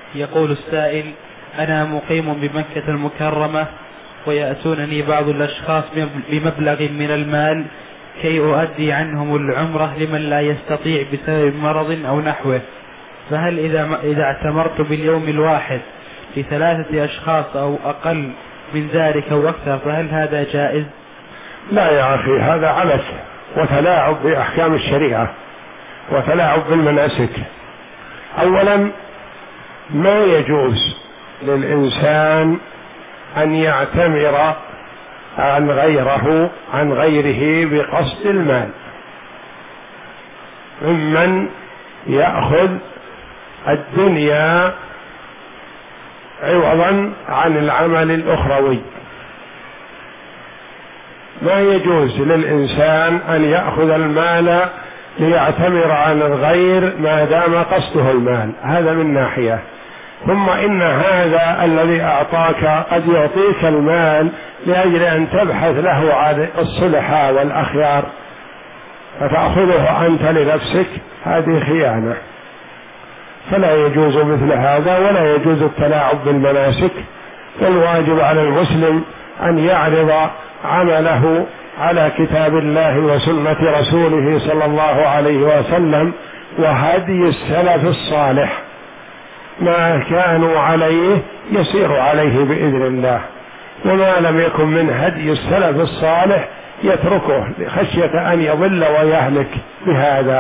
يقول السائل: أنا مقيم بمكة المكرمة، ويأتونني بعض الأشخاص بمبلغ من المال كي أؤدي عنهم العمرة لمن لا يستطيع بسبب مرض أو نحوه، فهل إذا اعتمرت باليوم الواحد ل3 أشخاص أو أقل من ذلك أو أكثر فهل هذا جائز؟ لا يا أخي، هذا عبث وتلاعب بأحكام الشريعة وتلاعب بالمناسك. أولا، ما يجوز للإنسان أن يعتمر عن غيره بقصد المال، ممن يأخذ الدنيا عوضا عن العمل الأخروي. ما يجوز للإنسان أن يأخذ المال ليعتمر عن الغير ما دام قصده المال، هذا من ناحية. ثم إن هذا الذي أعطاك قد يعطيك المال لأجل أن تبحث له عن الصلحاء والأخيار فتأخذه أنت لنفسك، هذه خيانة، فلا يجوز مثل هذا، ولا يجوز التلاعب بالمناسك. والواجب على المسلم أن يعرض عمله على كتاب الله وسنة رسوله صلى الله عليه وسلم وهدي السلف الصالح، ما كانوا عليه يسير عليه بإذن الله، وما لم يكن من هدي السلف الصالح يتركه خشية أن يضل ويهلك بهذا.